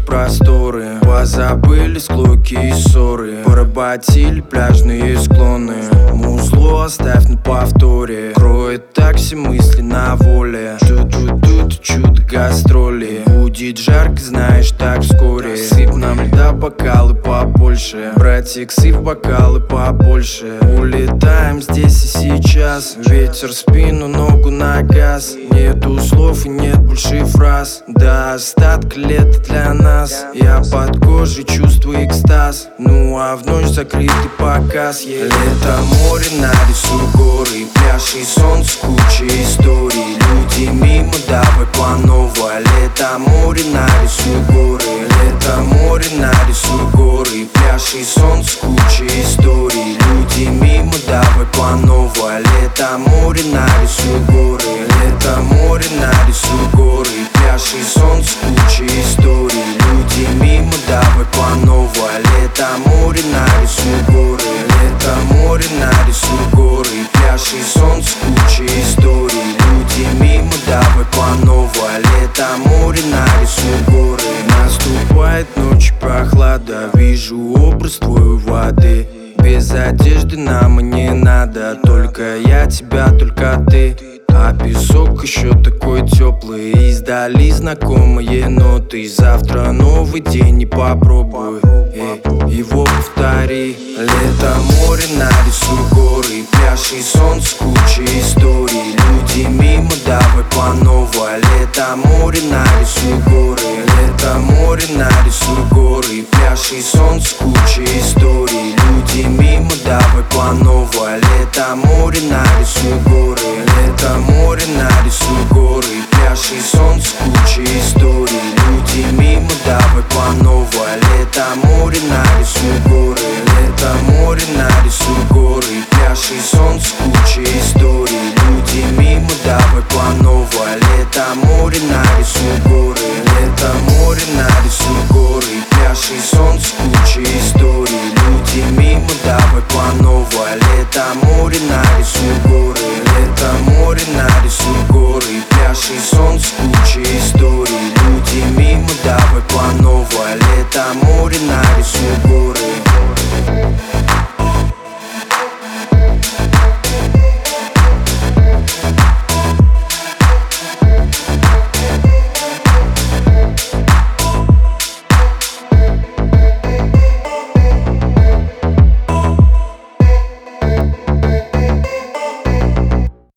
просторы. Позабыли склоки и ссоры, поработили пляжные склоны. Музло оставь на повторе, кроет такси мысли на воле. Тут чудо гастроли, будет жарко, знаешь, так вскоре. Сыпь нам льда, бокалы побольше, брать иксы в бокалы побольше. Улетаем здесь и сейчас, ветер в спину, ногу на газ. Нету слов и нет больше фраз, до остатка лета для нас. Я под кожей чувствую экстаз, ну а в ночь закрытый показ. Лето, море, нарисуй горы, пляж и солнце, куча историй. Люди мимо, давай по новой. Лето, море, нарисуй горы. Лето, море, нарисуй горы, пляж и солнце, куча историй. Люди мимо, давай по новой. Лето, море, нарисуй горы. Лето, море, нарисуй горы, пляж и солнце, куча историй. Люди мимо, давай по новой. Лето, море, нарисуй горы. Лето, море, нарисуй горы, пляж и солнце, куча историй. Люди мимо, давай по новой. Лето, море, нарисуй горы. Наступает ночь, прохлада, вижу образ твой у воды. Без одежды нам и не надо, только я, тебя, только ты. А песок еще такой теплый, издали знакомые ноты. Завтра новый день, и попробуй его повтори. Лето, море, нарисуй горы, пляж и солнце, куча историй. Люди мимо, давай по новой. Лето, море, нарисуй горы. Лето, море, нарисуй горы, пляж и солнце, куча историй. Люди мимо, давай по новой. Лето, море, нарисуй горы. Лето, море, нарисуй горы, пляж и солнце, куча историй. Люди мимо, давай по новой. Лето, море, нарисуй горы. Лето, море, нарисуй горы, пляж и солнце, куча историй. Люди мимо, давай по новой. Лето, море, нарисуй горы. Лето, море, нарисуй горы, пляж и солнце, куча историй. Люди мимо, давай по новой. Лето, море, нарисуй горы. Лето, море, нарисуй горы, пляж и солнце, куча историй. Люди мимо, давай по новой.